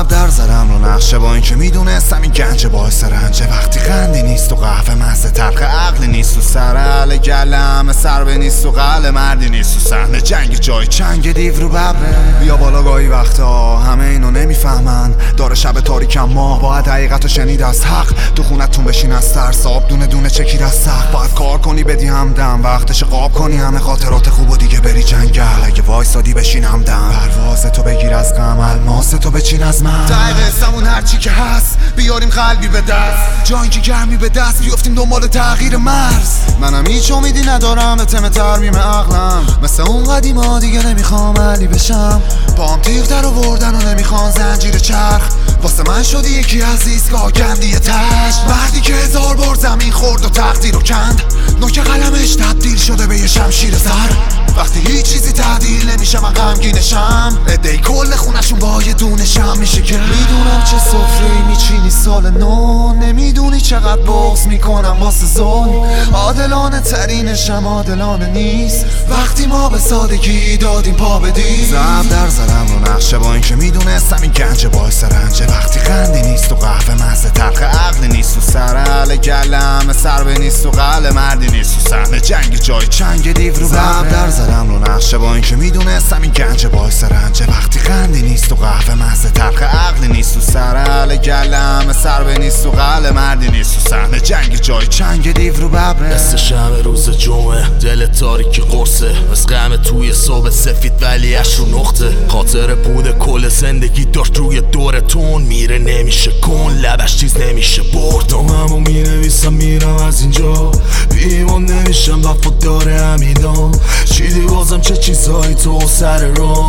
در زدم رو نقشه با اینکه میدونستم این گنج باعث رنجه. وقتی خندی نیست و قهوه مزه تلخ عقلی نیست و سرعل گلم سربه نیست و قل مردی نیست و صحنه جنگ جای چنگ دیو رو ببره. بیا بالا گاهی وقتا همه اینو نمیفهمن، داره شب تاریکم ماه باید حقیقتو شنید از حق. تو خونتون بشین از ترس آب دونه دونه چکیر از سخت. باید کار کنی بدی همدم وقتش قاب کنی همه خاطرات خوب و دیگه بری جنگل. اگه وایسادی بشین همدم پرواز تو بگیر از غم الماس تو بچین از من. دقیقه سمون هرچی که هست بیاریم قلبی به دست، جایی که گرمی به دست بیافتیم دنبال تغییر مرز. منم هیچ امیدی ندارم به تم ترمیم عقلم، مثل اون قدیما دیگه نمیخوام علی بشم. پام تیغ در آوردن و نمیخوان زنجیر چرخ، واسه من شدی یکی از ایستگاه گندی تشت. مردی که 1000 بار زمین خورد و تقدیر رو کند، نوک قلمش تبدیل شده به یه شمشیر زر. وقتی هیچ چیزی تعدیل نمیشه من غمگینشم، ادهی کل خونشون با یه دونه شم میشه که میدونم چه سفره‌ای میچینی سال نو، نمیدونی چقدر بغض میکنم واسه ظلم. عادلانه ترینشم عادلانه نیست وقتی ما به سادگی دادیم پا بدیم. زب در زدم رو نقشه با اینکه میدونستم این گنج باعث رنجه. وقتی خندی نیست و قهوه مزه تلخ عقلی نیست و سرعل گلم سربه نیست و قل مردی نیست و صحنه جنگ جای چنگ دیو رو زب در زدم رو نقشه با اینکه میدونستم این گنج باعث رنجه. وقتی خندی نیست و قهوه مزه تلخ عقلی نیست و سرعل گلم سربه نیست و قل مردی نیست و صحنه جنگ جای چنگ دیو رو ببره. مثل شب روز جمعه دل تاریکی قرصه، از غم توی صبح سفید ولی اش رو نقطه. خاطر بود کل زندگی داشت روی دورتون میره نمیشه کن لبش چیز نمیشه برد. ناممو مینویسم میرم از اینجا بیمان نمیشم وفادار همینا. چیدی بازم چه چیزهایی تو سر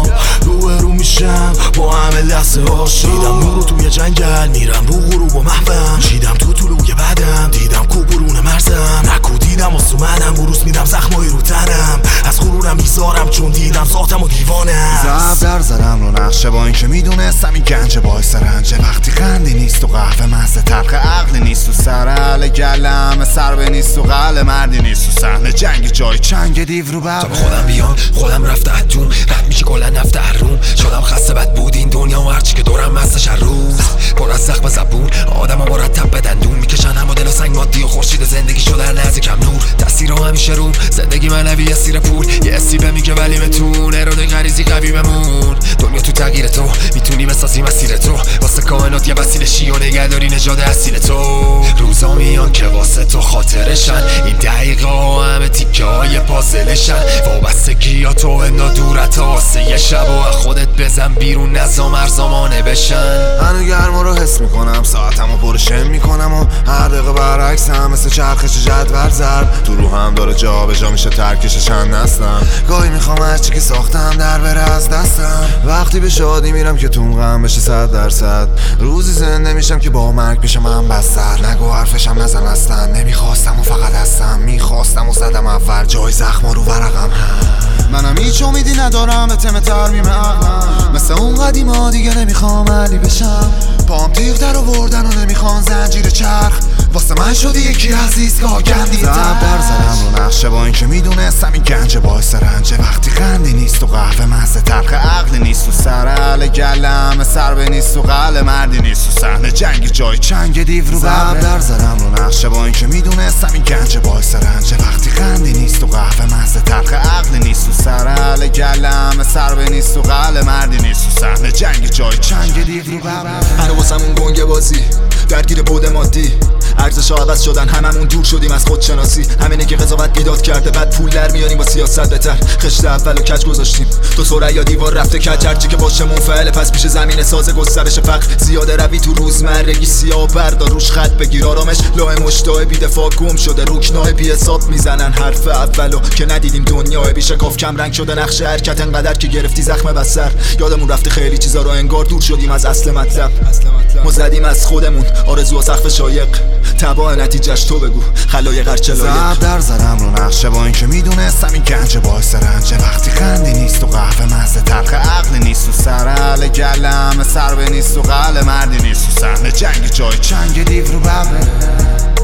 رو میشم با همه لحظه هاش. دیدم نورو توی جنگل میرم رو غروب و محوم، چیدم تو طلوع بعدم دیدم کو برون مرزم. نکو دیدم واسه منم بروز میدم زخمایی رو تنم، از غرورم میذارم چون دیدم ذاتم و دیوانم. زب در زدم رو نقشه با اینکه میدونستم این گنج باعث رنجه. وقتی خندی نیست و قهوه مزه تلخ عقلی نیست و سرعل گلم سربه نیست و قل مردی نیست و صحنه جنگ جای چنگ دیو رو ببره. تا خودم بیام خودم رفته اتون رد میشه کلا نفته هرون. شدم خسته بد بود این دنیا و هرچی که دورم مستش هر روز پر از زخم زبون. آدم ها مرتب به دندون میکشن اما دل و سنگ مادی و خورشید زندگی شده در نزدیکم نور. تاثیر همیشه روم زندگی منوی یه سیر پول یه استیبه میگه ولی متون اراده غریزی قوی بمون. دنیا تو تغییر تو میتونی بسازی مسیر تو، واسه کائنات یه وسیله شی و نگهداری نژاد اصیل تو. روزا میان که واسه تو خاطرشن، این دقیقه ها همه تیکه های پازلشن. وابستگی ها تو نادورت ها واسه یه شب و خودت بزن بیرون نظام ارزامانه بشن. هنو گرما رو حس میکنم ساعتمو پرشم میکنم و هر دقیقه برعکس هم مثل چرخش جدول ضرب تو روحم داره جا به جا میشه ترکش چند نسلم. گاهی میخوام هرچی که ساختم در بره از دستم. وقتی به شادی میرم که تو غم بشه 100%، روزی زنده میشم که با مرگ بشم من بستر. نگو حرفشم نزن اصلا، نمیخواستم و فقط هستم میخواستم و زدم اول جای زخما رو ورقم. منم هیچ امیدی ندارم به تم ترمیم عقلم، مثل اون قدیما دیگه نمیخوام علی بشم. پام تیغ در آوردن و نمیخوان زنجیر چرخ، واسه من شدی یکی از ایستگاه گندی تر. در زدم رو نقشه با اینکه میدونستم این گنج باعث رنجه. وقتی خندی نیست و قهوه مزه تلخ عقلی نیست و سرعل گلم سربه نیست و قل مردی نیست و صحنه جنگ جای چنگ دیو رو ببره. در زدم رو نقشه با اینکه میدونستم این گنج باعث رنجه. وقتی خندی نیست و قهوه مزه تلخ عقلی نیست و سرعل گلم سربه نیست و قل مردی نیست و صحنه جنگ جای چنگ دیو رو ببره. هر واسمون گنگ بازی درگیر بود مادی، ارزش عوض شدن هممون دور شدیم از خودشناسی. همینه که قضاوت بیداد کرده بعد پول در میاریم با سیاست بهتر. خشت اولو کج گذاشتیم تو سوره یا دیوار رفته کج، هرچی که باشه منفعل پس پیش زمین ساز گسترش فقر. زیاده روی تو روزمرگی سیاه بردار روش خط بگیر آرامش. لاه مشتاق بی دفاع گم شده رکنای بی حساب میزنن حرف اولو که ندیدیم دنیا بی شکاف کم رنگ شده نقش حرکت انقدر که گرفتی زخم بسر. یادمون رفته خیلی چیزا رو انگار دور شدیم از اصل مطلب. ما زدیم از خودمون آرزو و سقف شایق، تبع نتیجهش تو بگو خلایق هرچه لایق. زب در زدم رو نقشه با اینکه میدونستم این گنج باعث رنجه. وقتی خندی نیست و قهوه مزه تلخ عقلی نیست و سرعل گلم سربه نیست و قل مردی نیست و صحنه جنگ جای چنگ دیو رو ببره.